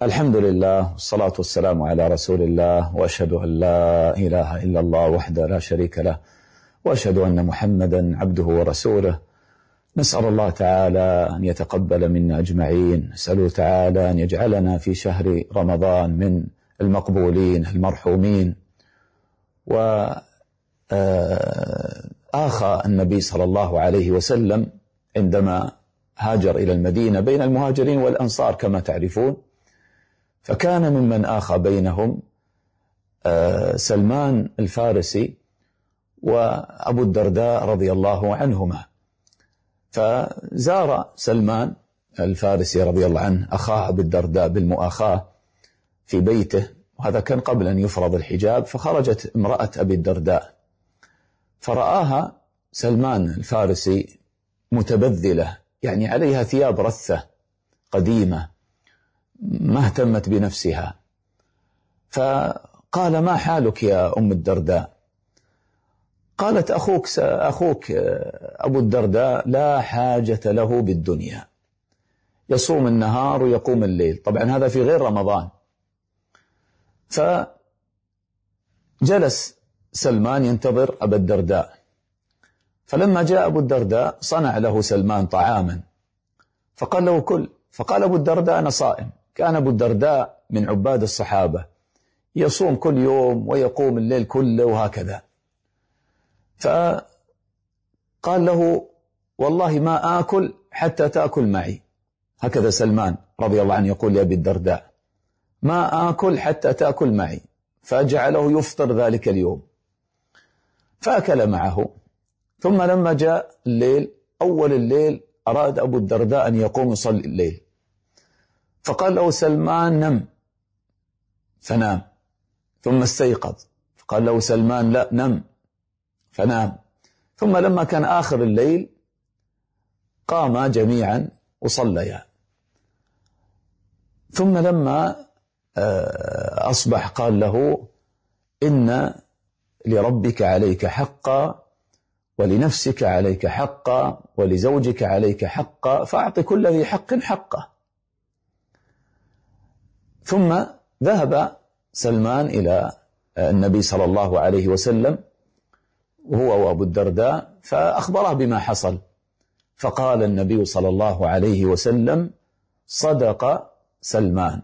الحمد لله والصلاة والسلام على رسول الله، وأشهد أن لا إله إلا الله وحده لا شريك له، وأشهد أن محمدا عبده ورسوله. نسأل الله تعالى أن يتقبل منا أجمعين، نسأله تعالى أن يجعلنا في شهر رمضان من المقبولين المرحومين. وآخى النبي صلى الله عليه وسلم عندما هاجر إلى المدينة بين المهاجرين والأنصار كما تعرفون، فكان ممن آخى بينهم سلمان الفارسي وأبو الدرداء رضي الله عنهما. فزار سلمان الفارسي رضي الله عنه أخاه أبو الدرداء بالمؤاخاة في بيته، وهذا كان قبل أن يفرض الحجاب. فخرجت امرأة أبي الدرداء فرآها سلمان الفارسي متبذلة، يعني عليها ثياب رثة قديمة ما اهتمت بنفسها، فقال: ما حالك يا أم الدرداء؟ قالت: أخوك أبو الدرداء لا حاجة له بالدنيا، يصوم النهار ويقوم الليل. طبعا هذا في غير رمضان. فجلس سلمان ينتظر أبا الدرداء، فلما جاء أبو الدرداء صنع له سلمان طعاما فقال له: كل. فقال أبو الدرداء: أنا صائم. كان أبو الدرداء من عباد الصحابة، يصوم كل يوم ويقوم الليل كله وهكذا. فقال له: والله ما آكل حتى تأكل معي. هكذا سلمان رضي الله عنه يقول لأبي الدرداء: ما آكل حتى تأكل معي. فجعله يفطر ذلك اليوم، فأكل معه. ثم لما جاء الليل أول الليل أراد أبو الدرداء أن يقوم يصلي الليل، فقال له سلمان: نم. فنام. ثم استيقظ فقال له سلمان: لا، نم. فنام. ثم لما كان آخر الليل قاما جميعا وصليا. ثم لما أصبح قال له: إن لربك عليك حقا، ولنفسك عليك حقا، ولزوجك عليك حقا، فأعط كل ذي حق حقه. ثم ذهب سلمان إلى النبي صلى الله عليه وسلم وهو وأبو الدرداء، فأخبره بما حصل. فقال النبي صلى الله عليه وسلم: صدق سلمان.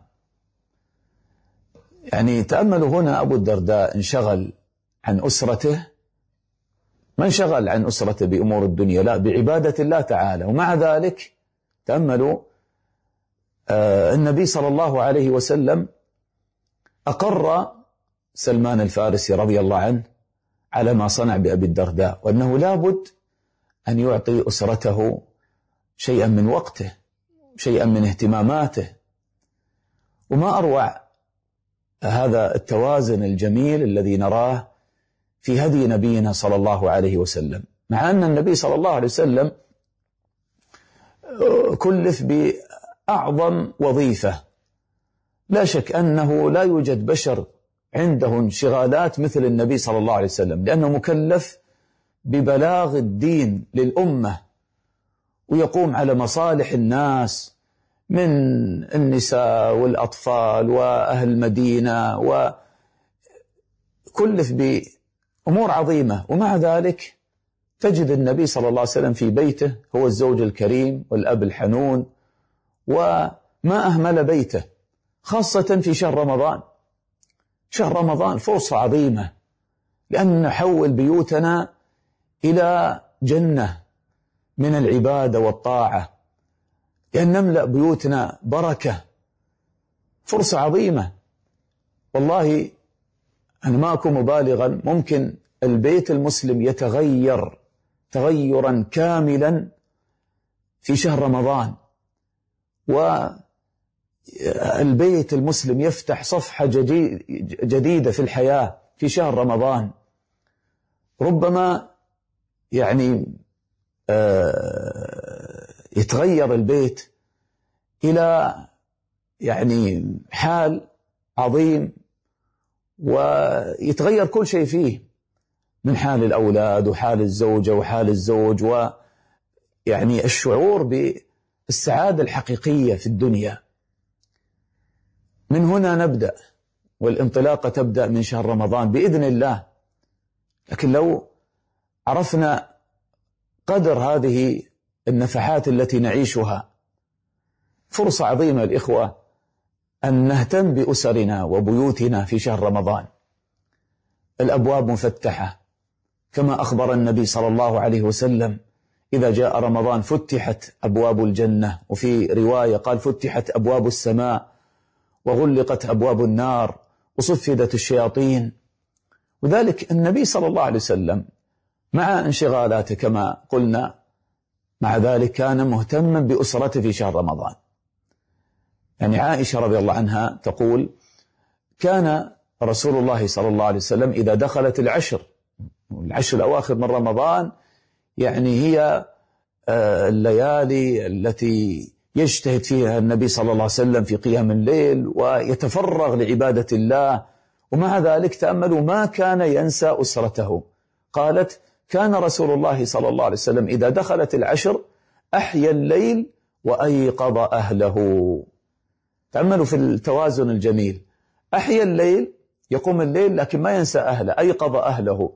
يعني تأملوا هنا، أبو الدرداء انشغل عن أسرته، ما انشغل عن أسرته بأمور الدنيا، لا، بعبادة الله تعالى. ومع ذلك تأملوا النبي صلى الله عليه وسلم أقر سلمان الفارسي رضي الله عنه على ما صنع بأبي الدرداء، وأنه لابد أن يعطي أسرته شيئا من وقته، شيئا من اهتماماته. وما أروع هذا التوازن الجميل الذي نراه في هدي نبينا صلى الله عليه وسلم، مع أن النبي صلى الله عليه وسلم كلف بأعظم وظيفة. لا شك أنه لا يوجد بشر عنده انشغالات مثل النبي صلى الله عليه وسلم، لأنه مكلف ببلاغ الدين للأمة، ويقوم على مصالح الناس من النساء والأطفال وأهل المدينة، وكلف بأمور عظيمة. ومع ذلك تجد النبي صلى الله عليه وسلم في بيته هو الزوج الكريم والأب الحنون، وما أهمل بيته، خاصة في شهر رمضان. شهر رمضان فرصة عظيمة لأن نحول بيوتنا إلى جنة من العبادة والطاعة، لأن نملأ بيوتنا بركة. فرصة عظيمة والله. أنا ما أكون مبالغا، ممكن البيت المسلم يتغير تغيرا كاملا في شهر رمضان، والبيت المسلم يفتح صفحة جديدة في الحياة في شهر رمضان. ربما يعني يتغير البيت إلى يعني حال عظيم، ويتغير كل شيء فيه، من حال الأولاد وحال الزوجة وحال الزوج، ويعني الشعور بالسعادة الحقيقية في الدنيا. من هنا نبدأ، والانطلاقة تبدأ من شهر رمضان بإذن الله. لكن لو عرفنا قدر هذه النفحات التي نعيشها، فرصة عظيمة الإخوة أن نهتم بأسرنا وبيوتنا في شهر رمضان. الأبواب مفتحة كما أخبر النبي صلى الله عليه وسلم: إذا جاء رمضان فتحت أبواب الجنة، وفي رواية قال فتحت أبواب السماء وغلقت أبواب النار وصفدت الشياطين. وذلك النبي صلى الله عليه وسلم مع انشغالاته كما قلنا، مع ذلك كان مهتما بأسرته في شهر رمضان. يعني عائشة رضي الله عنها تقول: كان رسول الله صلى الله عليه وسلم إذا دخلت العشر الأواخر من رمضان، يعني هي الليالي التي يجتهد فيها النبي صلى الله عليه وسلم في قيام الليل ويتفرغ لعبادة الله، ومع ذلك تأملوا ما كان ينسى أسرته. قالت: كان رسول الله صلى الله عليه وسلم إذا دخلت العشر أحيا الليل وأيقظ أهله. تأملوا في التوازن الجميل، أحيا الليل، يقوم الليل لكن ما ينسى أهله، أيقظ أهله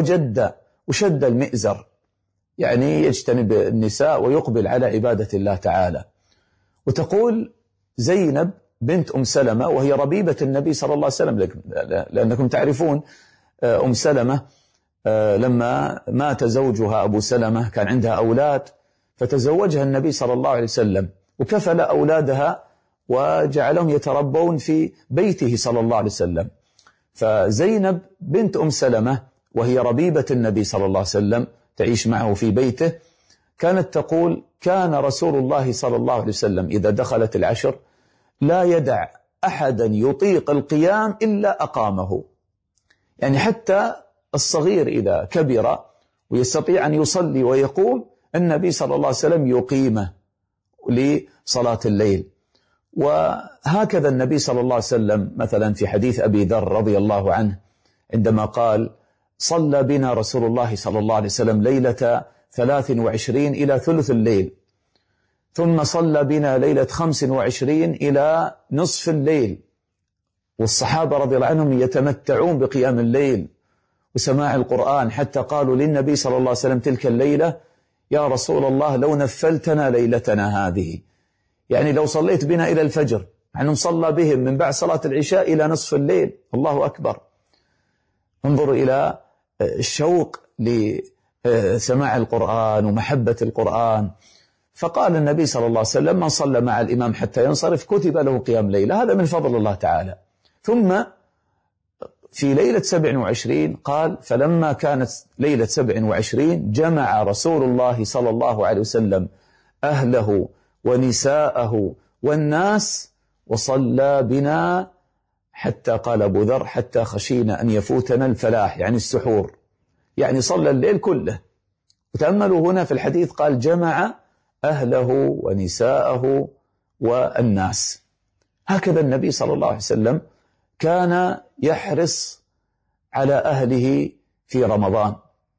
وشد المئزر، يعني يجتنب النساء ويقبل على عبادة الله تعالى. وتقول زينب بنت أم سلمة، وهي ربيبة النبي صلى الله عليه وسلم، لأنكم تعرفون أم سلمة لما مات زوجها أبو سلمة كان عندها أولاد، فتزوجها النبي صلى الله عليه وسلم وكفل أولادها وجعلهم يتربون في بيته صلى الله عليه وسلم. فزينب بنت أم سلمة وهي ربيبة النبي صلى الله عليه وسلم تعيش معه في بيته، كانت تقول: كان رسول الله صلى الله عليه وسلم إذا دخلت العشر لا يدع أحدا يطيق القيام إلا أقامه. يعني حتى الصغير إذا كبر ويستطيع أن يصلي ويقوم، النبي صلى الله عليه وسلم يقيمه لصلاة الليل. وهكذا النبي صلى الله عليه وسلم مثلا في حديث أبي ذر رضي الله عنه عندما قال: صلى بنا رسول الله صلى الله عليه وسلم ليلة 23 إلى ثلث الليل، ثم صلى بنا ليلة 25 إلى نصف الليل. والصحابة رضي الله عنهم يتمتعون بقيام الليل وسماع القرآن، حتى قالوا للنبي صلى الله عليه وسلم تلك الليلة: يا رسول الله لو نفلتنا ليلتنا هذه، يعني لو صليت بنا إلى الفجر. يعني صلى بهم من بعد صلاة العشاء إلى نصف الليل. الله أكبر. انظروا إلى الشوق لسماع القرآن ومحبة القرآن. فقال النبي صلى الله عليه وسلم: من صلى مع الإمام حتى ينصرف كتب له قيام ليلة. هذا من فضل الله تعالى. ثم في ليلة 27 قال: فلما كانت ليلة 27 جمع رسول الله صلى الله عليه وسلم أهله ونساءه والناس وصلى بنا، حتى قال أبو ذر: حتى خشينا أن يفوتنا الفلاح، يعني السحور، يعني صلى الليل كله. وتأملوا هنا في الحديث قال: جمع أهله ونساءه والناس. هكذا النبي صلى الله عليه وسلم كان يحرص على أهله في رمضان.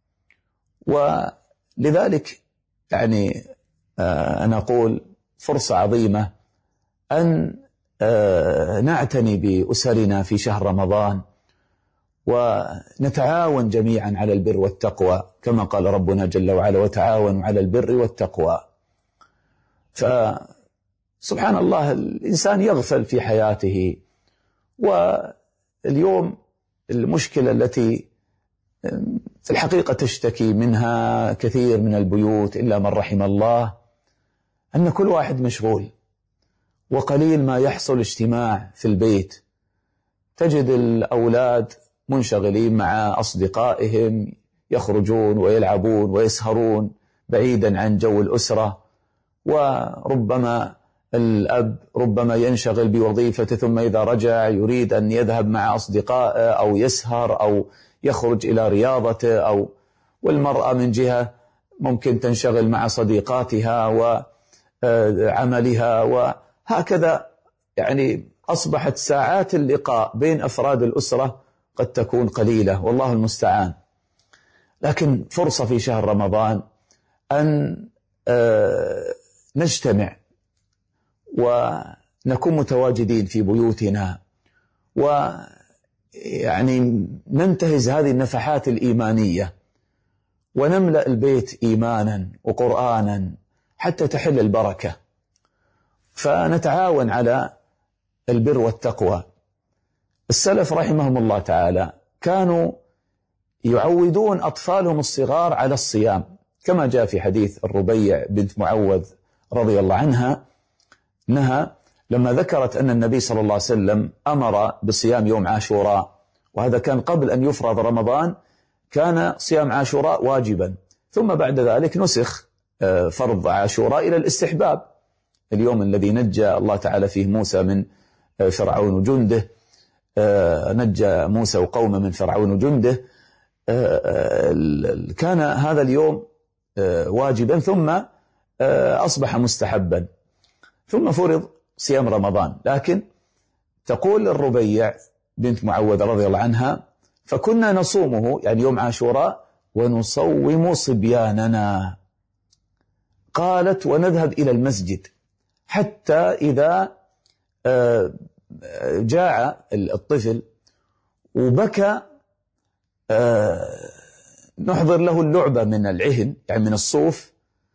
ولذلك يعني أنا أقول فرصة عظيمة أن نعتني بأسرنا في شهر رمضان، ونتعاون جميعا على البر والتقوى كما قال ربنا جل وعلا: وتعاونوا على البر والتقوى. فسبحان الله الإنسان يغفل في حياته. واليوم المشكلة التي في الحقيقة تشتكي منها كثير من البيوت إلا من رحم الله، أن كل واحد مشغول، وقليل ما يحصل اجتماع في البيت. تجد الأولاد منشغلين مع أصدقائهم، يخرجون ويلعبون ويسهرون بعيدا عن جو الأسرة، وربما الأب ربما ينشغل بوظيفته، ثم إذا رجع يريد أن يذهب مع أصدقائه أو يسهر أو يخرج إلى رياضته، والمرأة من جهة ممكن تنشغل مع صديقاتها وعملها، وهكذا يعني أصبحت ساعات اللقاء بين أفراد الأسرة قد تكون قليلة، والله المستعان. لكن فرصة في شهر رمضان أن نجتمع نكون متواجدين في بيوتنا، ويعني ننتهز هذه النفحات الإيمانية ونملأ البيت إيمانا وقرآنا حتى تحل البركة، فنتعاون على البر والتقوى. السلف رحمهم الله تعالى كانوا يعودون أطفالهم الصغار على الصيام، كما جاء في حديث الربيع بنت معوذ رضي الله عنها أنها لما ذكرت أن النبي صلى الله عليه وسلم أمر بصيام يوم عاشوراء، وهذا كان قبل أن يفرض رمضان، كان صيام عاشوراء واجبا، ثم بعد ذلك نسخ فرض عاشوراء إلى الاستحباب، اليوم الذي نجى الله تعالى فيه موسى من فرعون وجنده، نجى موسى وقومه من فرعون وجنده، كان هذا اليوم واجبا ثم أصبح مستحبا، ثم فرض صيام رمضان. لكن تقول الربيع بنت معوذ رضي الله عنها: فكنا نصومه يعني يوم عاشوراء ونصوم صبياننا، قالت ونذهب إلى المسجد حتى إذا جاع الطفل وبكى نحضر له اللعبة من العهن يعني من الصوف،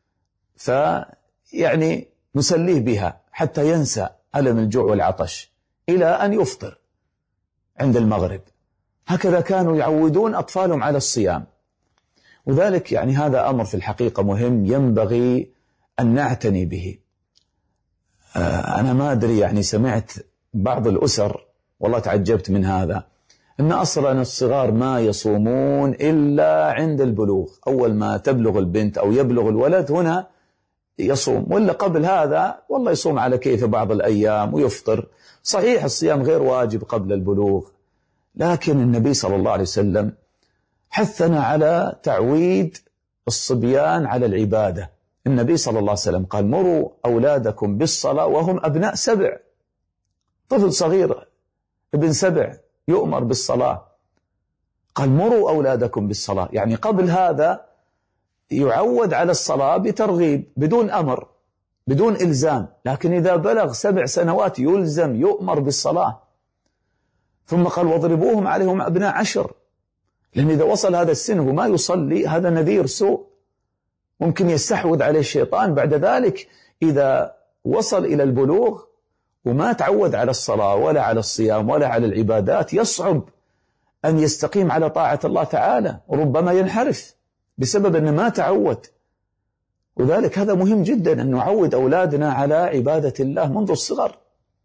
فيعني نسليه بها حتى ينسى ألم الجوع والعطش إلى أن يفطر عند المغرب. هكذا كانوا يعودون أطفالهم على الصيام، وذلك يعني هذا أمر في الحقيقة مهم ينبغي أن نعتني به. أنا ما أدري يعني سمعت بعض الأسر والله تعجبت من هذا، أن أصلا الصغار ما يصومون إلا عند البلوغ، أول ما تبلغ البنت أو يبلغ الولد هنا يصوم، ولا قبل هذا والله يصوم على كيف بعض الأيام ويفطر. صحيح الصيام غير واجب قبل البلوغ، لكن النبي صلى الله عليه وسلم حثنا على تعويد الصبيان على العبادة. النبي صلى الله عليه وسلم قال: مروا أولادكم بالصلاة وهم أبناء 7، طفل صغير ابن 7 يؤمر بالصلاة، قال مروا أولادكم بالصلاة، يعني قبل هذا يعود على الصلاة بترغيب بدون أمر بدون إلزام، لكن إذا بلغ 7 سنوات يلزم يؤمر بالصلاة. ثم قال: واضربوهم عليهم أبناء 10، لأن إذا وصل هذا السن وما يصلي هذا نذير سوء، ممكن يستحوذ عليه الشيطان بعد ذلك. إذا وصل إلى البلوغ وما تعود على الصلاة ولا على الصيام ولا على العبادات يصعب أن يستقيم على طاعة الله تعالى، وربما ينحرف بسبب أنه ما تعود. وذلك هذا مهم جدا أن نعود أولادنا على عبادة الله منذ الصغر.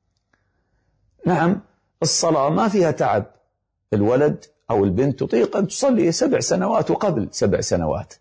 نعم الصلاة ما فيها تعب، الولد أو البنت تطيق أن تصلي 7 سنوات وقبل 7 سنوات،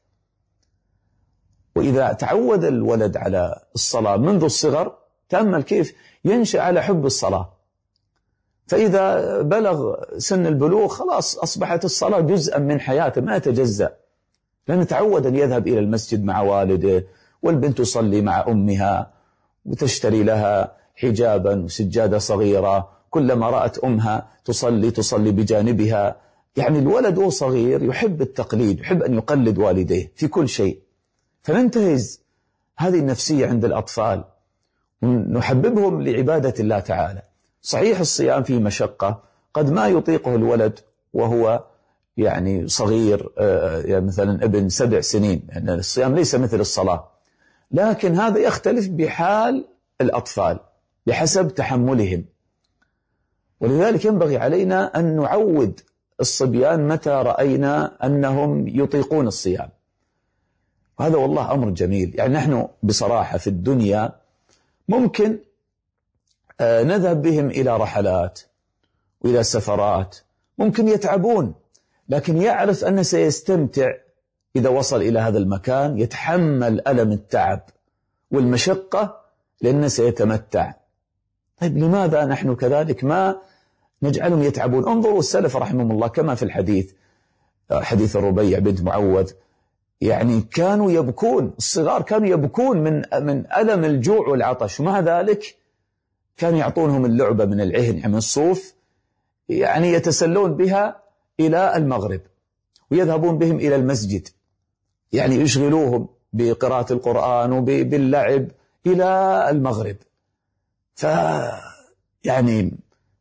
وإذا تعود الولد على الصلاة منذ الصغر تأمل كيف ينشأ على حب الصلاة، فإذا بلغ سن البلوغ خلاص أصبحت الصلاة جزءا من حياته ما يتجزأ، لأنه تعود أن يذهب إلى المسجد مع والده، والبنت تصلي مع أمها وتشتري لها حجابا وسجادة صغيرة، كلما رأت أمها تصلي بجانبها. يعني الولد وهو صغير يحب التقليد، يحب أن يقلد والديه في كل شيء، فننتهز هذه النفسية عند الأطفال ونحببهم لعبادة الله تعالى. صحيح الصيام فيه مشقة قد ما يطيقه الولد وهو يعني صغير، يعني مثلا ابن 7 سنين، يعني الصيام ليس مثل الصلاة، لكن هذا يختلف بحال الأطفال بحسب تحملهم. ولذلك ينبغي علينا أن نعود الصبيان متى رأينا أنهم يطيقون الصيام، وهذا والله أمر جميل. يعني نحن بصراحة في الدنيا ممكن نذهب بهم إلى رحلات وإلى سفرات، ممكن يتعبون، لكن يعرف أنه سيستمتع إذا وصل إلى هذا المكان، يتحمل ألم التعب والمشقة لأنه سيتمتع. طيب لماذا نحن كذلك ما نجعلهم يتعبون؟ انظروا السلف رحمهم الله كما في حديث الربيع بنت معوذ، يعني كانوا يبكون، الصغار كانوا يبكون من ألم الجوع والعطش، ومع ذلك كانوا يعطونهم اللعبة من العهن يعني من الصوف، يعني يتسلون بها إلى المغرب، ويذهبون بهم إلى المسجد، يعني يشغلوهم بقراءة القرآن وباللعب إلى المغرب. يعني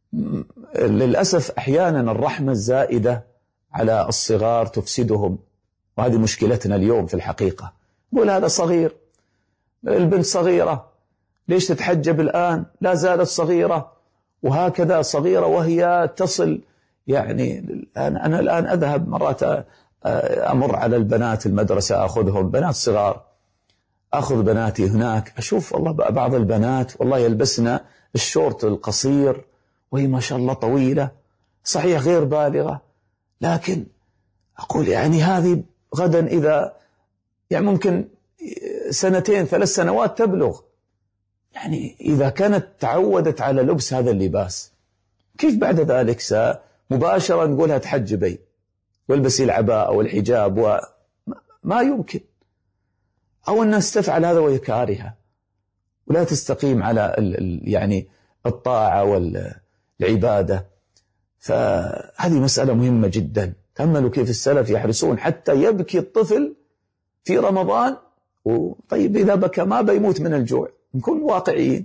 للأسف أحيانا الرحمة الزائدة على الصغار تفسدهم، وهذه مشكلتنا اليوم في الحقيقة. نقول هذا صغير، البنت صغيرة، ليش تتحجب الآن؟ لا زالت صغيرة، وهكذا صغيرة وهي تصل. يعني أنا الآن أذهب مرات أمر على البنات المدرسة، أخذهم بنات صغار، أخذ بناتي هناك، أشوف والله بعض البنات والله يلبسنا الشورت القصير وهي ما شاء الله طويلة، صحيح غير بالغة، لكن أقول يعني هذه غدا إذا يعني ممكن 2 3 سنوات تبلغ، يعني إذا كانت تعودت على لبس هذا اللباس، كيف بعد ذلك مباشرة نقولها تحجبي والبسي العباءة والحجاب؟ وما يمكن. أو الناس تفعل هذا وهي كارهة ولا تستقيم على يعني الطاعة والعبادة. فهذه مسألة مهمة جدا. تأملوا كيف السلف يحرصون حتى يبكي الطفل في رمضان، وطيب إذا بكى ما بيموت من الجوع، نكون واقعيين.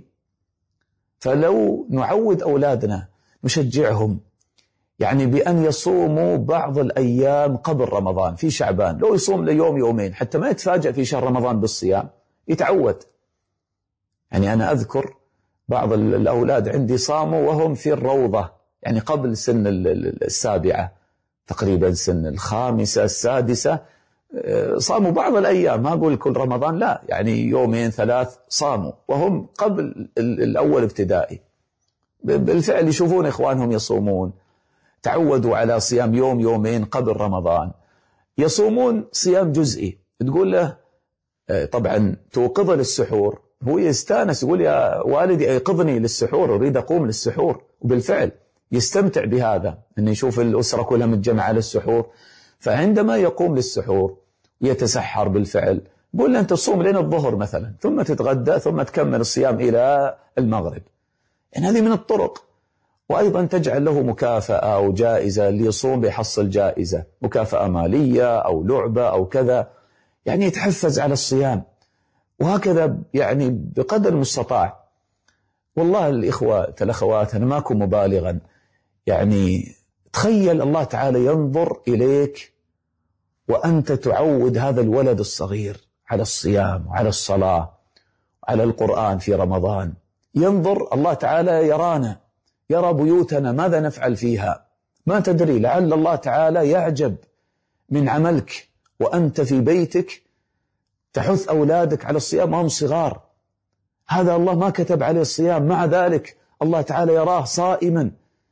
فلو نعود أولادنا نشجعهم يعني بأن يصوموا بعض الأيام قبل رمضان في شعبان، لو يصوم ليوم يومين حتى ما يتفاجأ في شهر رمضان بالصيام، يتعود. يعني أنا أذكر بعض الأولاد عندي صاموا وهم في الروضة، يعني قبل سن 7 تقريبا، سن 5 6 صاموا بعض الأيام، ما أقول كل رمضان لا، يعني 2 3 صاموا وهم قبل الأول ابتدائي. بالفعل يشوفون إخوانهم يصومون، تعودوا على صيام يوم يومين قبل رمضان، يصومون صيام جزئي. تقول له طبعا توقظه للسحور، هو يستانس، يقول يا والدي أيقظني للسحور، أريد أقوم للسحور، وبالفعل يستمتع بهذا، أن يشوف الأسرة كلها متجمعة للسحور. فعندما يقوم للسحور يتسحر بالفعل، يقول له أنت تصوم لين الظهر مثلا، ثم تتغدى، ثم تكمل الصيام إلى المغرب. يعني هذه من الطرق. وأيضا تجعل له مكافأة أو جائزة، اللي يصوم بيحصل جائزة، مكافأة مالية أو لعبة أو كذا، يعني يتحفز على الصيام. وهكذا يعني بقدر المستطاع. والله الأخوات أنا ماكم مبالغا، يعني تخيل الله تعالى ينظر إليك وأنت تعود هذا الولد الصغير على الصيام وعلى الصلاة وعلى القرآن في رمضان. ينظر الله تعالى، يرانا، يرى بيوتنا ماذا نفعل فيها، ما تدري، لعل الله تعالى يعجب من عملك وأنت في بيتك تحث أولادك على الصيام وهم صغار. هذا الله ما كتب عليه الصيام، مع ذلك الله تعالى يراه صائما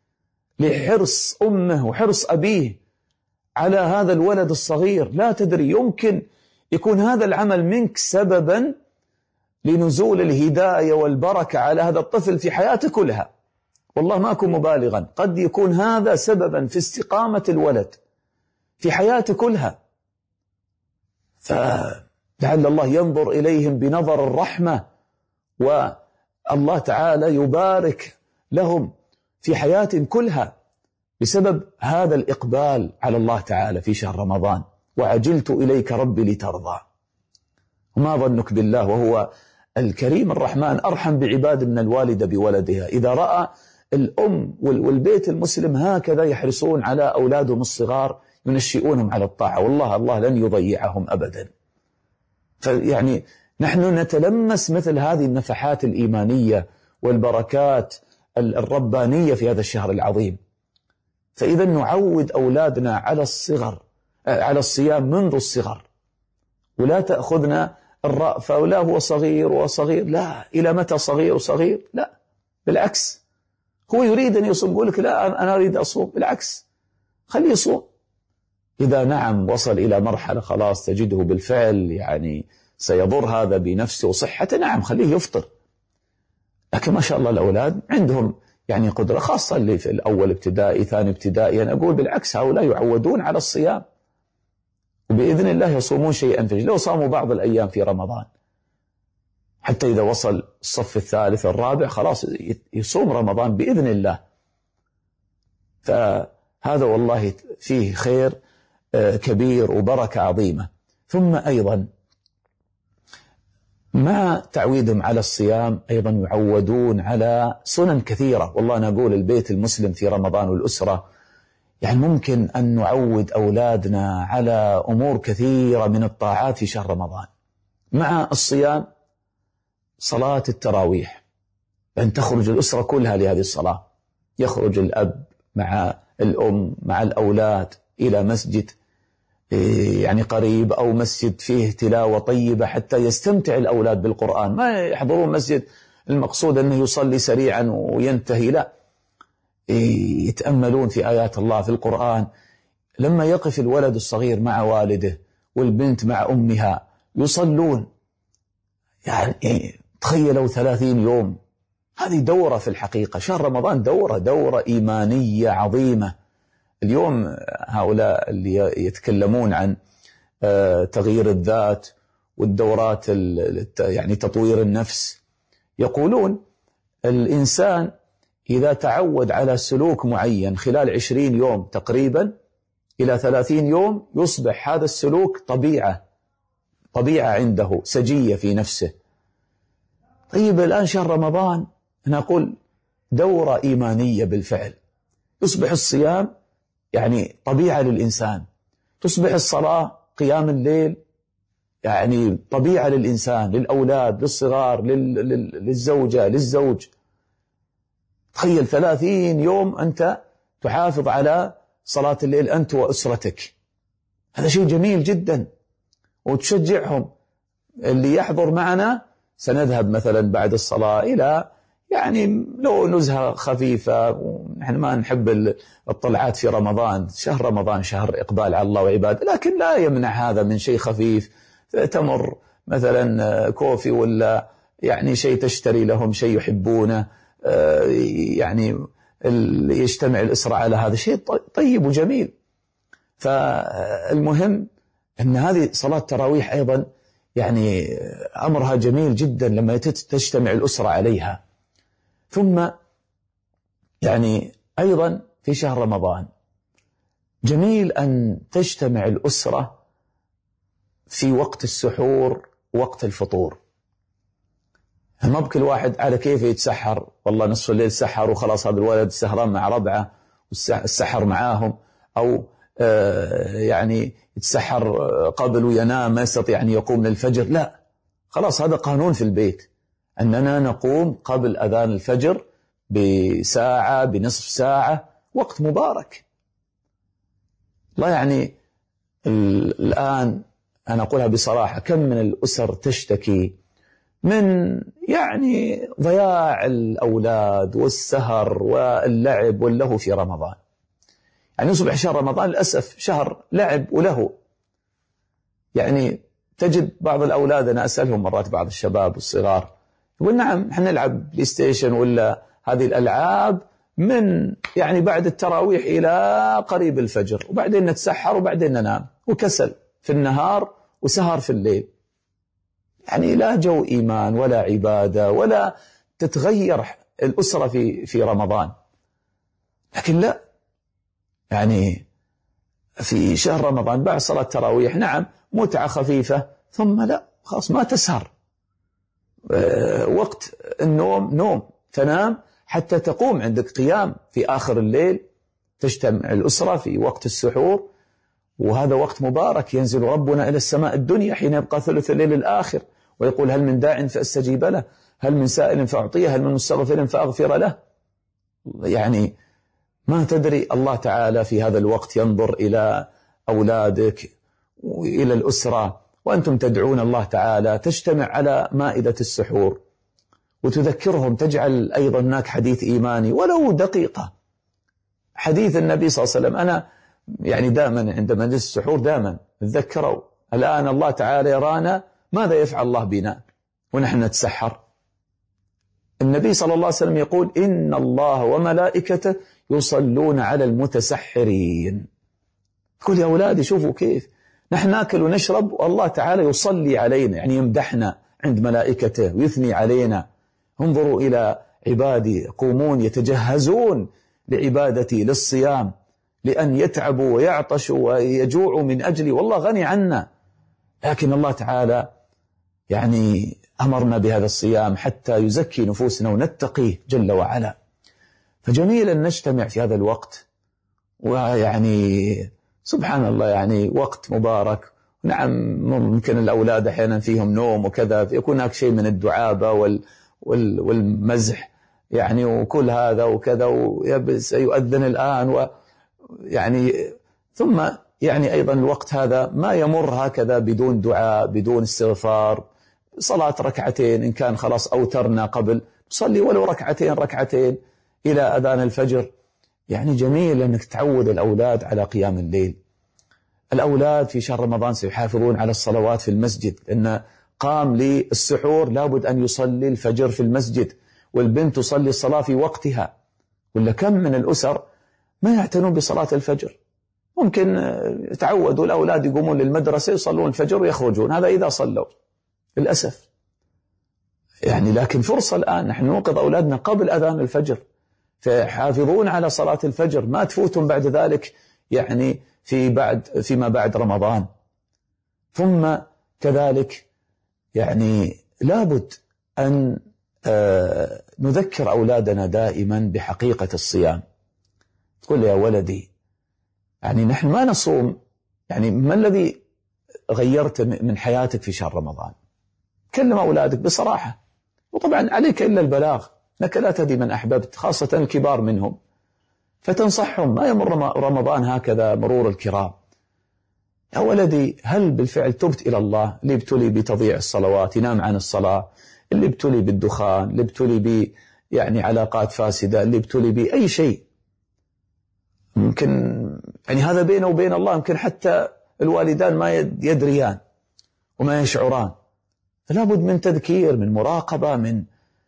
لحرص أمه وحرص أبيه على هذا الولد الصغير. لا تدري، يمكن يكون هذا العمل منك سببا لنزول الهداية والبركة على هذا الطفل في حياته كلها. والله ما أكون مبالغا، قد يكون هذا سببا في استقامة الولد في حياته كلها. فلعل الله ينظر إليهم بنظر الرحمة، والله تعالى يبارك لهم في حياتهم كلها بسبب هذا الإقبال على الله تعالى في شهر رمضان. وعجلت إليك ربي لترضى. وما ظنك بالله وهو الكريم الرحمن، أرحم بعباد من الوالدة بولدها. إذا رأى الأم والبيت المسلم هكذا يحرصون على أولادهم الصغار، ينشئونهم على الطاعة، والله الله لن يضيعهم أبدا. فيعني نحن نتلمس مثل هذه النفحات الإيمانية والبركات الربانية في هذا الشهر العظيم. فإذا نعود أولادنا على الصيام منذ الصغر، ولا تأخذنا الرأفة ولا هو صغير وصغير، لا، إلى متى صغير وصغير؟ لا، بالعكس، هو يريد أن يصوم، يقول لك لا أنا أريد أصوم، بالعكس خليه يصوم. إذا نعم وصل إلى مرحلة خلاص تجده بالفعل يعني سيضر هذا بنفسه وصحته، نعم خليه يفطر. لكن ما شاء الله الأولاد عندهم يعني قدرة، خاصة اللي في الأول ابتدائي ثاني ابتدائي، أنا أقول بالعكس هؤلاء يعودون على الصيام، وبإذن الله يصومون شيئا لو صاموا بعض الأيام في رمضان، حتى إذا وصل الصف الثالث الرابع خلاص يصوم رمضان بإذن الله. فهذا والله فيه خير كبير وبركة عظيمة. ثم أيضا مع تعويدهم على الصيام أيضا يعودون على سنن كثيرة. والله أنا أقول البيت المسلم في رمضان والأسرة، يعني ممكن أن نعود أولادنا على أمور كثيرة من الطاعات في شهر رمضان. مع الصيام صلاة التراويح، أن تخرج الأسرة كلها لهذه الصلاة، يخرج الأب مع الأم مع الأولاد إلى مسجد يعني قريب أو مسجد فيه تلاوة طيبة حتى يستمتع الأولاد بالقرآن، ما يحضرون مسجد المقصود أنه يصلي سريعا وينتهي، لا، يتأملون في آيات الله في القرآن. لما يقف الولد الصغير مع والده والبنت مع أمها يصلون، يعني تخيلوا 30 يوم، هذه دورة في الحقيقة. شهر رمضان دورة إيمانية عظيمة. اليوم هؤلاء اللي يتكلمون عن تغيير الذات والدورات يعني تطوير النفس، يقولون الإنسان إذا تعود على سلوك معين خلال 20 يوم تقريبا إلى 30 يوم يصبح هذا السلوك طبيعة عنده، سجية في نفسه. طيب الآن شهر رمضان أنا أقول دورة إيمانية بالفعل، يصبح الصيام يعني طبيعة للإنسان، تصبح الصلاة قيام الليل يعني طبيعة للإنسان، للأولاد للصغار للزوجة للزوج. تخيل 30 يوم أنت تحافظ على صلاة الليل أنت وأسرتك، هذا شيء جميل جدا. وتشجعهم، اللي يحضر معنا سنذهب مثلا بعد الصلاة إلى يعني لو نزهة خفيفة، ونحن ما نحب الطلعات في رمضان، شهر رمضان شهر إقبال على الله وعباده، لكن لا يمنع هذا من شيء خفيف، تمر مثلا كوفي ولا يعني شيء تشتري لهم شيء يحبونه، يعني يجتمع الأسرة على هذا شيء طيب وجميل. فالمهم أن هذه صلاة التراويح أيضا يعني أمرها جميل جدا لما تجتمع الأسرة عليها. ثم يعني أيضا في شهر رمضان جميل أن تجتمع الأسرة في وقت السحور وقت الفطور. ما بكل واحد على كيف يتسحر، والله نصف الليل سحر وخلاص هذا الولد سهران مع ربعه والسحر معاهم، أو يعني يتسحر قبل وينام ما يستطيع أن يقوم للفجر. لا، خلاص هذا قانون في البيت أننا نقوم قبل أذان الفجر بساعة بنصف ساعة، وقت مبارك. لا يعني الآن أنا أقولها بصراحة، كم من الأسر تشتكي من يعني ضياع الأولاد والسهر واللعب واللهو في رمضان. يعني يصبح شهر رمضان للأسف شهر لعب ولهو. يعني تجد بعض الأولاد، أنا أسألهم مرات بعض الشباب الصغار، يقول نعم احنا نلعب بلاي ستيشن ولا هذه الألعاب من يعني بعد التراويح إلى قريب الفجر، وبعدين نتسحر وبعدين ننام، وكسل في النهار وسهر في الليل. يعني لا جو إيمان ولا عبادة ولا تتغير الأسرة في رمضان. لكن لا، يعني في شهر رمضان بعد صلاة التراويح نعم متعة خفيفة، ثم لا خلاص ما تسهر، وقت النوم نوم، تنام حتى تقوم، عندك قيام في آخر الليل، تجتمع الأسرة في وقت السحور، وهذا وقت مبارك. ينزل ربنا إلى السماء الدنيا حين يبقى ثلث الليل الآخر ويقول هل من داع فأستجيب له، هل من سائل فأعطيه، هل من مستغفر فأغفر له. يعني ما تدري الله تعالى في هذا الوقت ينظر إلى أولادك وإلى الأسرة، وأنتم تدعون الله تعالى، تجتمع على مائدة السحور وتذكرهم، تجعل أيضا هناك حديث إيماني ولو دقيقة، حديث النبي صلى الله عليه وسلم. أنا يعني دائما عند مجلس السحور دائما تذكروا الآن الله تعالى يرانا، ماذا يفعل الله بنا ونحن نتسحر؟ النبي صلى الله عليه وسلم يقول إن الله وملائكته يصلون على المتسحرين. يقول يا أولادي شوفوا كيف نحن ناكل ونشرب والله تعالى يصلي علينا، يعني يمدحنا عند ملائكته ويثني علينا. انظروا إلى عبادي يقومون يتجهزون لعبادتي للصيام، لأن يتعبوا ويعطشوا ويجوعوا من أجلي، والله غني عنا. لكن الله تعالى يعني أمرنا بهذا الصيام حتى يزكي نفوسنا ونتقيه جل وعلا. فجميل أن نجتمع في هذا الوقت، ويعني سبحان الله يعني وقت مبارك. نعم ممكن الأولاد أحيانا فيهم نوم وكذا، يكون هناك شيء من الدعابة والمزح يعني وكل هذا وكذا، ويؤذن الآن ويعني ثم يعني أيضا الوقت هذا ما يمر هكذا بدون دعاء بدون استغفار. صلاة ركعتين إن كان خلاص أوترنا قبل صلي ولو ركعتين إلى أذان الفجر. يعني جميل أنك تعود الأولاد على قيام الليل. الأولاد في شهر رمضان سيحافظون على الصلوات في المسجد، لأن قام للسحور لابد أن يصلي الفجر في المسجد، والبنت تصلي الصلاة في وقتها. ولا كم من الأسر ما يعتنون بصلاة الفجر، ممكن تعودوا الأولاد يقومون للمدرسة يصلون الفجر ويخرجون، هذا إذا صلوا للأسف يعني. لكن فرصة الآن نحن نوقظ أولادنا قبل أذان الفجر، فحافظون على صلاة الفجر ما تفوتهم بعد ذلك يعني فيما بعد رمضان. ثم كذلك يعني لابد أن نذكر أولادنا دائما بحقيقة الصيام. تقول يا ولدي يعني نحن ما نصوم، يعني ما الذي غيرت من حياتك في شهر رمضان؟ كلم أولادك بصراحة، وطبعا عليك إلا البلاغ، لك لا تهدي من أحببت، خاصة الكبار منهم، فتنصحهم. ما يمر رمضان هكذا مرور الكرام. يا ولدي هل بالفعل تبت إلى الله؟ اللي ابتلي بتضييع الصلوات ينام عن الصلاة، اللي ابتلي بالدخان، اللي ابتلي يعني علاقات فاسدة، اللي ابتلي بأي شيء ممكن يعني هذا بينه وبين الله، يمكن حتى الوالدان ما يدريان وما يشعران. فلا بد من تذكير، من مراقبة، من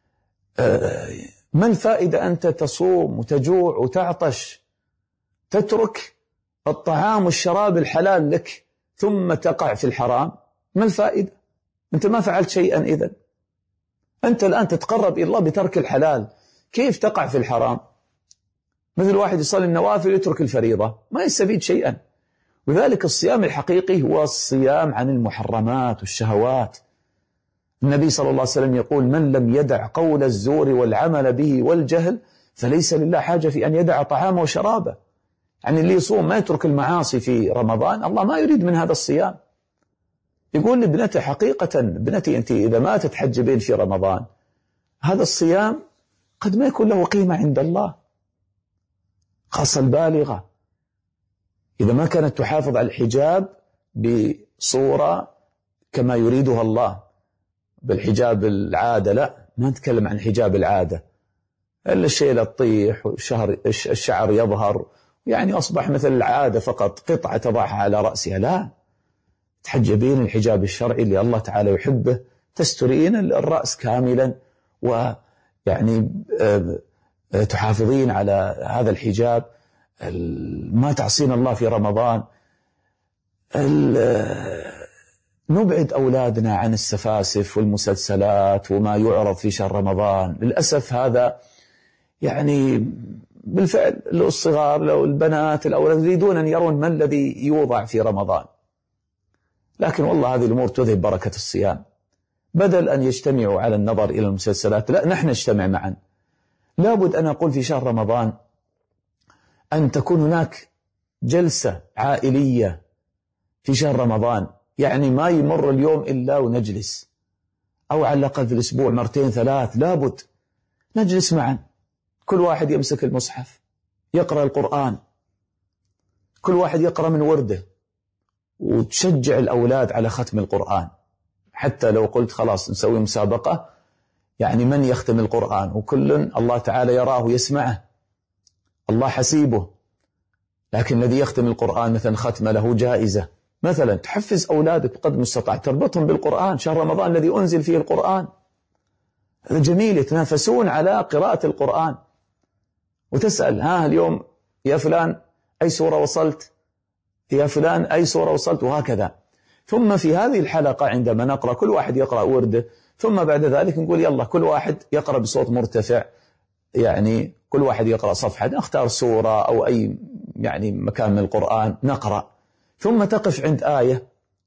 ما الفائدة أنت تصوم وتجوع وتعطش، تترك الطعام والشراب الحلال لك ثم تقع في الحرام؟ ما الفائدة؟ أنت ما فعلت شيئا. إذن أنت الآن تتقرب إلى الله بترك الحلال، كيف تقع في الحرام؟ مثل واحد يصلي النوافل ويترك الفريضة، ما يستفيد شيئا. وذلك الصيام الحقيقي هو الصيام عن المحرمات والشهوات. النبي صلى الله عليه وسلم يقول: من لم يدع قول الزور والعمل به والجهل فليس لله حاجة في أن يدع طعامه وشرابه. يعني اللي يصوم ما يترك المعاصي في رمضان الله ما يريد من هذا الصيام. يقول لابنته حقيقة: ابنتي أنت إذا ما تتحجبين في رمضان هذا الصيام قد ما يكون له قيمة عند الله، خاصة البالغة إذا ما كانت تحافظ على الحجاب بصورة كما يريدها الله، بالحجاب العادة، لا ما نتكلم عن حجاب العادة، إلا الشيء لا تطيح والشعر يظهر، يعني أصبح مثل العادة فقط قطعة تضعها على رأسها. لا، تحجبين الحجاب الشرعي اللي الله تعالى يحبه، تسترين الرأس كاملا، ويعني تحافظين على هذا الحجاب، ما تعصين الله في رمضان. نبعد أولادنا عن السفاسف والمسلسلات وما يعرض في شهر رمضان. للأسف هذا يعني بالفعل الصغار لو البنات الأولاد يريدون أن يرون ما الذي يوضع في رمضان، لكن والله هذه الأمور تذهب بركة الصيام. بدل أن يجتمعوا على النظر إلى المسلسلات، لا نحن نجتمع معا. لابد أن أقول في شهر رمضان أن تكون هناك جلسة عائلية في شهر رمضان، يعني ما يمر اليوم إلا ونجلس، أو على الأقل في الأسبوع مرتين ثلاث لابد نجلس معا، كل واحد يمسك المصحف يقرأ القرآن، كل واحد يقرأ من ورده، وتشجع الأولاد على ختم القرآن. حتى لو قلت خلاص نسوي مسابقة، يعني من يختم القرآن، وكل الله تعالى يراه يسمعه، الله حسيبه، لكن الذي يختم القرآن مثلا ختمة له جائزة. مثلا تحفز أولادك بقدر المستطاع، تربطهم بالقرآن، شهر رمضان الذي أنزل فيه القرآن، هذا جميل، يتنافسون على قراءة القرآن، وتسأل: ها اليوم يا فلان أي سورة وصلت، يا فلان أي سورة وصلت، وهكذا. ثم في هذه الحلقة عندما نقرأ كل واحد يقرأ ورده، ثم بعد ذلك نقول يلا كل واحد يقرأ بصوت مرتفع، يعني كل واحد يقرأ صفحة، نختار سورة أو أي يعني مكان من القرآن نقرأ، ثم تقف عند آية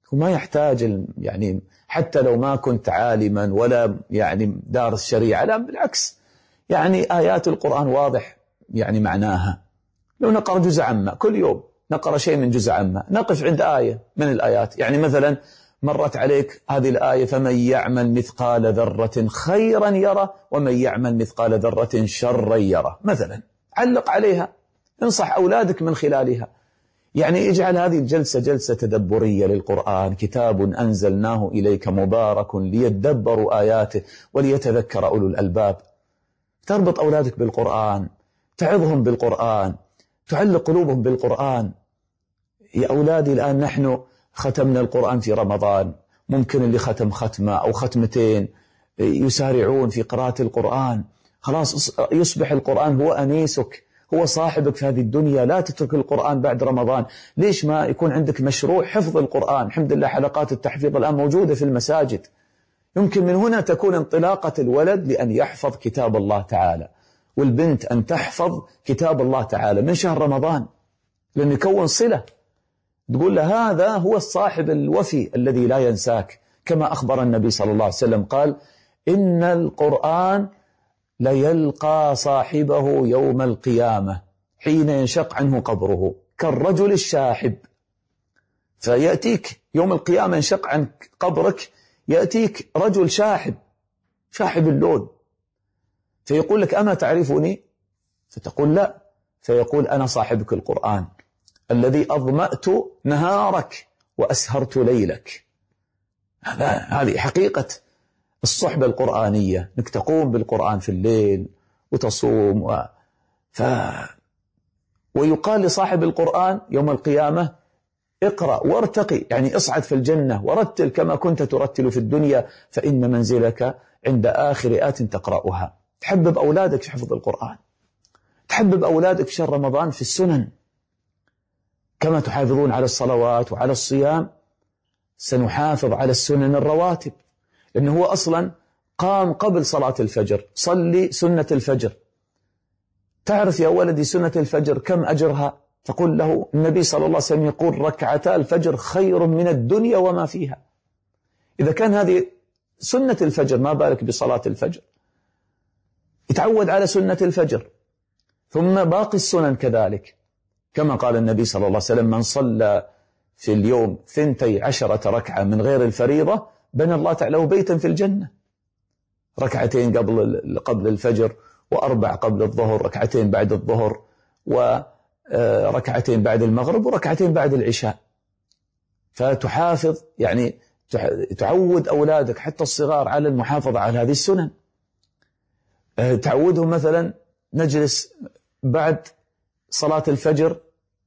وما يحتاج يعني حتى لو ما كنت عالما ولا يعني دارس شريعة، لا بالعكس، يعني آيات القرآن واضح يعني معناها. لو نقرأ جزء عامة كل يوم، نقرأ شيء من جزء عامة، نقف عند آية من الآيات، يعني مثلا مرت عليك هذه الآية فمن يعمل مثقال ذرة خيرا يره ومن يعمل مثقال ذرة شرا يره مثلا، علق عليها، انصح أولادك من خلالها. يعني اجعل هذه الجلسة جلسة تدبرية للقرآن، كتاب أنزلناه إليك مبارك ليدبروا آياته وليتذكر أولو الألباب. تربط أولادك بالقرآن، تعظهم بالقرآن، تعلق قلوبهم بالقرآن. يا أولادي الآن نحن ختمنا القرآن في رمضان، ممكن اللي ختم ختمة أو ختمتين يسارعون في قراءة القرآن، خلاص يصبح القرآن هو أنيسك، هو صاحبك في هذه الدنيا. لا تترك القرآن بعد رمضان. ليش ما يكون عندك مشروع حفظ القرآن؟ الحمد لله حلقات التحفيظ الآن موجودة في المساجد، يمكن من هنا تكون انطلاقة الولد لأن يحفظ كتاب الله تعالى، والبنت أن تحفظ كتاب الله تعالى من شهر رمضان، لأن يكون صلة، تقول له هذا هو الصاحب الوفي الذي لا ينساك، كما أخبر النبي صلى الله عليه وسلم قال إن القرآن ليلقى صاحبه يوم القيامة حين ينشق عنه قبره كالرجل الشاحب. فيأتيك يوم القيامة ينشق عن قبرك، يأتيك رجل شاحب، شاحب اللون، فيقول لك أما تعرفني؟ فتقول لا، فيقول أنا صاحبك القرآن الذي أظمأت نهارك وأسهرت ليلك. هذه حقيقة الصحبة القرآنية، انك تقوم بالقرآن في الليل وتصوم ويقال لصاحب القرآن يوم القيامة اقرأ وارتقي، يعني اصعد في الجنة ورتل كما كنت ترتل في الدنيا فإن منزلك عند آخر آت تقرأها. تحبب أولادك في حفظ القرآن، تحبب أولادك في شهر رمضان في السنن، كما تحافظون على الصلوات وعلى الصيام سنحافظ على السنن الرواتب، لأنه هو أصلا قام قبل صلاة الفجر، صلي سنة الفجر. تعرف يا ولدي سنة الفجر كم أجرها؟ تقول له النبي صلى الله عليه وسلم يقول ركعتا الفجر خير من الدنيا وما فيها. إذا كان هذه سنة الفجر ما بالك بصلاة الفجر. يتعود على سنة الفجر، ثم باقي السنن كذلك، كما قال النبي صلى الله عليه وسلم من صلى في اليوم 12 ركعة من غير الفريضة بنى الله تعالى بيتا في الجنة، ركعتين قبل الفجر، وأربع قبل الظهر، ركعتين بعد الظهر، وركعتين بعد المغرب، وركعتين بعد العشاء. فتحافظ، يعني تعود أولادك حتى الصغار على المحافظة على هذه السنن. تعودهم مثلا نجلس بعد صلاة الفجر،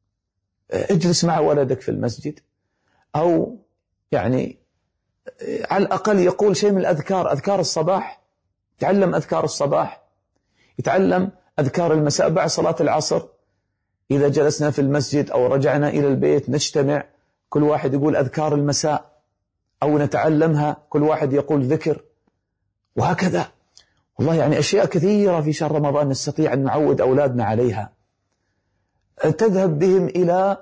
اجلس مع ولدك في المسجد، أو يعني على الأقل يقول شيء من الأذكار، أذكار الصباح، يتعلم أذكار الصباح، يتعلم أذكار المساء بعد صلاة العصر. إذا جلسنا في المسجد أو رجعنا إلى البيت نجتمع، كل واحد يقول أذكار المساء أو نتعلمها، كل واحد يقول ذكر، وهكذا. والله يعني أشياء كثيرة في شهر رمضان نستطيع أن نعود أولادنا عليها. تذهب بهم إلى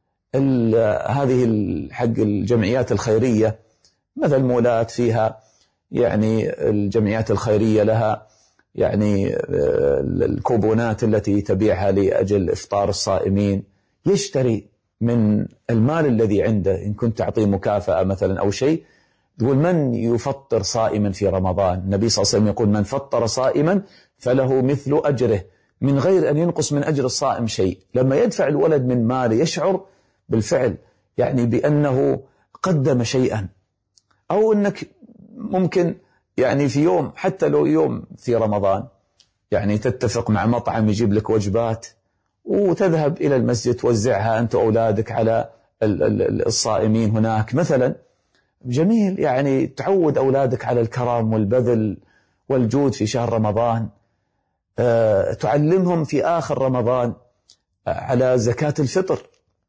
هذه حق الجمعيات الخيرية، مثل مولات فيها يعني الجمعيات الخيرية لها يعني الكوبونات التي تبيعها لأجل إفطار الصائمين، يشتري من المال الذي عنده، إن كنت تعطيه مكافأة مثلا أو شيء، تقول من يفطر صائما في رمضان؟ النبي صلى الله عليه وسلم يقول من فطر صائما فله مثل أجره من غير أن ينقص من أجر الصائم شيء. لما يدفع الولد من ماله يشعر بالفعل، يعني بأنه قدم شيئا. أو أنك ممكن يعني في يوم، حتى لو يوم في رمضان، يعني تتفق مع مطعم يجيب لك وجبات وتذهب إلى المسجد توزعها أنت وأولادك على الصائمين هناك مثلا. جميل، يعني تعود أولادك على الكرم والبذل والجود في شهر رمضان. تعلمهم في آخر رمضان على زكاة الفطر،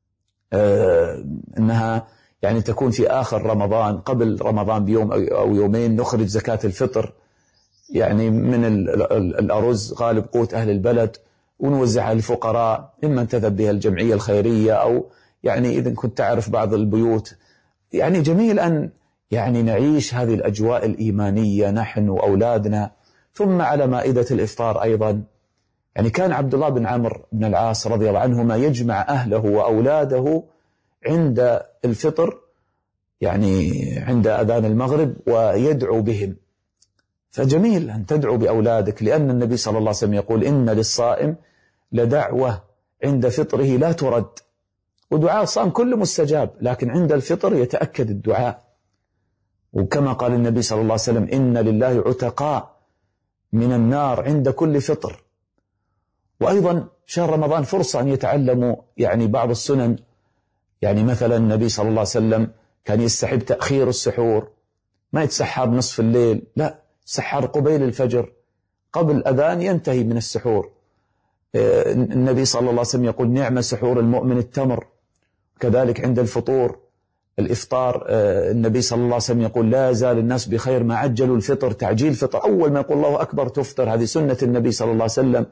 أنها يعني تكون في آخر رمضان، قبل رمضان بيوم أو يومين نخرج زكاة الفطر، يعني من الأرز غالب قوت أهل البلد، ونوزعها للفقراء، إما تذهب بها الجمعية الخيرية، أو يعني إذا كنت تعرف بعض البيوت يعني جميل أن يعني نعيش هذه الأجواء الإيمانية نحن وأولادنا. ثم على مائدة الإفطار أيضا، يعني كان عبد الله بن عمرو بن العاص رضي الله عنهما يجمع أهله وأولاده عند الفطر، يعني عند أذان المغرب، ويدعو بهم. فجميل أن تدعو بأولادك، لأن النبي صلى الله عليه وسلم يقول: إن للصائم لدعوة عند فطره لا ترد. ودعاء الصائم كله مستجاب، لكن عند الفطر يتأكد الدعاء. وكما قال النبي صلى الله عليه وسلم: إن لله عتقاء من النار عند كل فطر. وأيضا شهر رمضان فرصة أن يتعلموا يعني بعض السنن. يعني مثلا النبي صلى الله عليه وسلم كان يستحب تأخير السحور، ما يتسحر بنصف الليل، لا، سحر قبيل الفجر، قبل الأذان ينتهي من السحور. النبي صلى الله عليه وسلم يقول: نعم سحور المؤمن التمر. كذلك عند الفطور الإفطار، النبي صلى الله عليه وسلم يقول: لا يزال الناس بخير ما عجلوا الفطر. تعجيل فطر، أول ما يقول الله أكبر تفطر، هذه سنة النبي صلى الله عليه وسلم.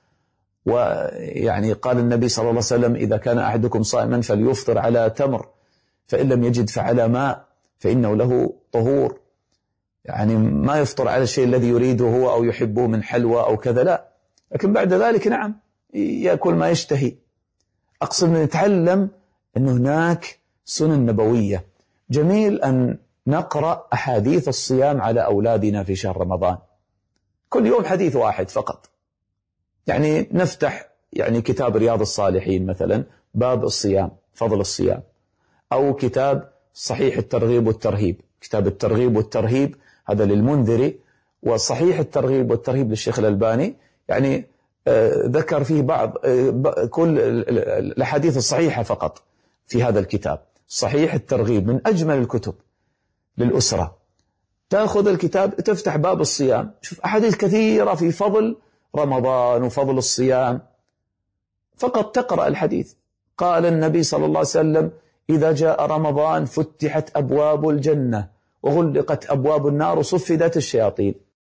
ويعني قال النبي صلى الله عليه وسلم: إذا كان أحدكم صائما فليفطر على تمر، فإن لم يجد فعلى ماء فإنه له طهور. يعني ما يفطر على الشيء الذي يريده هو أو يحبه من حلوى أو كذا، لا، لكن بعد ذلك نعم يأكل ما يشتهي. أقصد أن نتعلم أن هناك سنن نبوية. جميل أن نقرأ أحاديث الصيام على أولادنا في شهر رمضان، كل يوم حديث واحد فقط. يعني نفتح يعني كتاب رياض الصالحين مثلا، باب الصيام، فضل الصيام، أو كتاب صحيح الترغيب والترهيب. كتاب الترغيب والترهيب هذا للمنذري، وصحيح الترغيب والترهيب للشيخ الألباني، يعني ذكر فيه بعض كل الأحاديث الصحيحة فقط في هذا الكتاب. صحيح الترغيب من أجمل الكتب للأسرة. تأخذ الكتاب تفتح باب الصيام، شوف أحاديث كثيرة في فضل رمضان وفضل الصيام، فقط تقرأ الحديث. قال النبي صلى الله عليه وسلم: إذا جاء رمضان فتحت أبواب الجنة وغلقت أبواب النار وصفدت الشياطين.